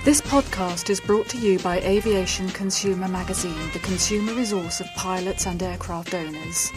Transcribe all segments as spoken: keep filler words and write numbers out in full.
This podcast is brought to you by Aviation Consumer Magazine, the consumer resource of pilots and aircraft owners.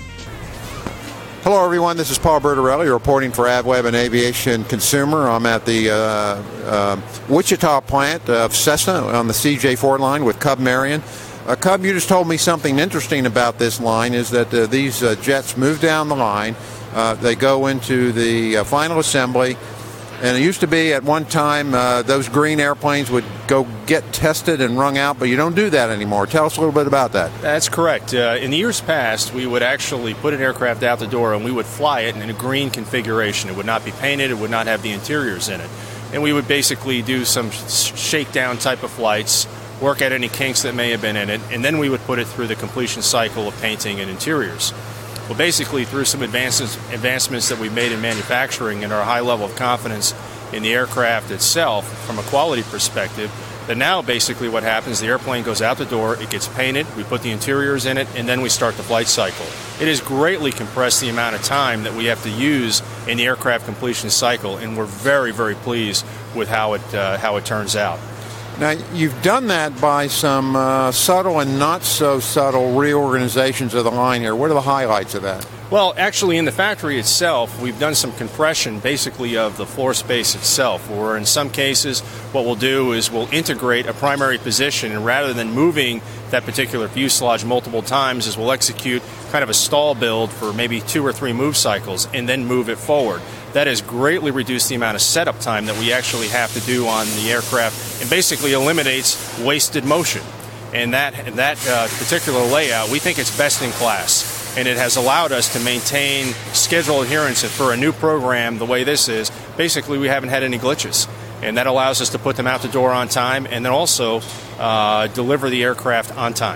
Hello everyone, this is Paul Bertorelli reporting for AvWeb and Aviation Consumer. I'm at the uh, uh, Wichita plant of Cessna on the C J Ford line with Cub Marion. Uh, Cub, you just told me something interesting about this line, is that uh, these uh, jets move down the line, uh, they go into the uh, final assembly, and it used to be at one time uh, those green airplanes would go get tested and wrung out, but you don't do that anymore. Tell us a little bit about that. That's correct. Uh, in the years past, we would actually put an aircraft out the door and we would fly it in a green configuration. It would not be painted, it would not have the interiors in it. And we would basically do some shakedown type of flights, work out any kinks that may have been in it, and then we would put it through the completion cycle of painting and interiors. Well, basically, through some advances, advancements that we've made in manufacturing and our high level of confidence in the aircraft itself from a quality perspective, that now basically what happens, the airplane goes out the door, it gets painted, we put the interiors in it, and then we start the flight cycle. It has greatly compressed the amount of time that we have to use in the aircraft completion cycle, and we're very, very pleased with how it, uh, how it turns out. Now, you've done that by some uh, subtle and not so subtle reorganizations of the line here. What are the highlights of that? Well, actually, in the factory itself, we've done some compression basically of the floor space itself, where in some cases what we'll do is we'll integrate a primary position, and rather than moving that particular fuselage multiple times, is we'll execute kind of a stall build for maybe two or three move cycles and then move it forward. That has greatly reduced the amount of setup time that we actually have to do on the aircraft and basically eliminates wasted motion. And that, that uh, particular layout, we think it's best in class. And it has allowed us to maintain schedule adherence. And for a new program the way this is, basically we haven't had any glitches. And that allows us to put them out the door on time and then also uh, deliver the aircraft on time.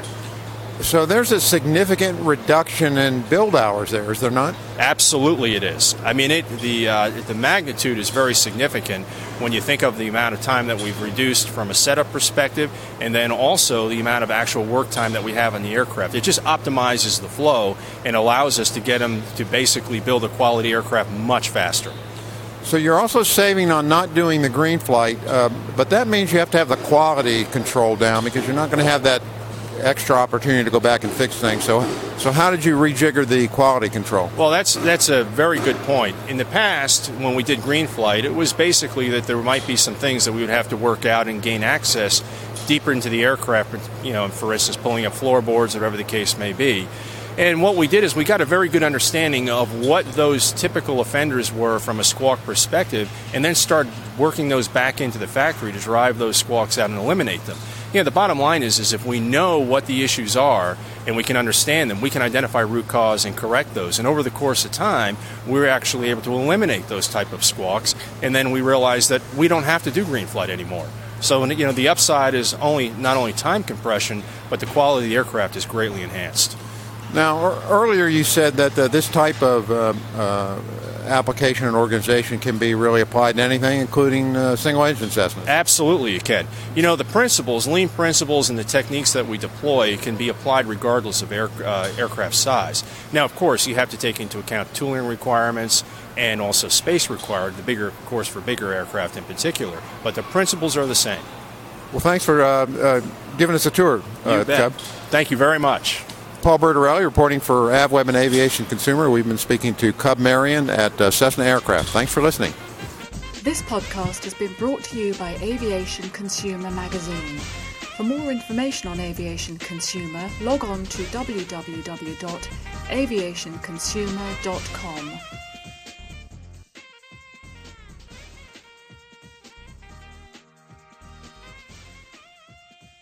So there's a significant reduction in build hours there, is there not? Absolutely it is. I mean, it, the, uh, the magnitude is very significant when you think of the amount of time that we've reduced from a setup perspective, and then also the amount of actual work time that we have on the aircraft. It just optimizes the flow and allows us to get them to basically build a quality aircraft much faster. So you're also saving on not doing the green flight, uh, but that means you have to have the quality control down, because you're not going to have that extra opportunity to go back and fix things. So so how did you rejigger the quality control? Well, that's that's a very good point. In the past, when we did green flight, it was basically that there might be some things that we would have to work out and gain access deeper into the aircraft, you know, for instance, pulling up floorboards, whatever the case may be. And what we did is we got a very good understanding of what those typical offenders were from a squawk perspective, and then started working those back into the factory to drive those squawks out and eliminate them. You know, the bottom line is, is if we know what the issues are and we can understand them, we can identify root cause and correct those. And over the course of time, we're actually able to eliminate those type of squawks, and then we realize that we don't have to do green flight anymore. So, you know, the upside is only not only time compression, but the quality of the aircraft is greatly enhanced. Now, earlier you said that uh, this type of uh, uh, application and organization can be really applied to anything, including uh, single-engine Cessnas. Absolutely, it can. You know, the principles, lean principles, and the techniques that we deploy can be applied regardless of air, uh, aircraft size. Now, of course, you have to take into account tooling requirements and also space required, the bigger, of course, for bigger aircraft in particular. But the principles are the same. Well, thanks for uh, uh, giving us a tour, uh, you bet. Cub. Thank you very much. Paul Bertorelli reporting for AvWeb and Aviation Consumer. We've been speaking to Cub Marion at uh, Cessna Aircraft. Thanks for listening. This podcast has been brought to you by Aviation Consumer Magazine. For more information on Aviation Consumer, log on to w w w dot aviation consumer dot com.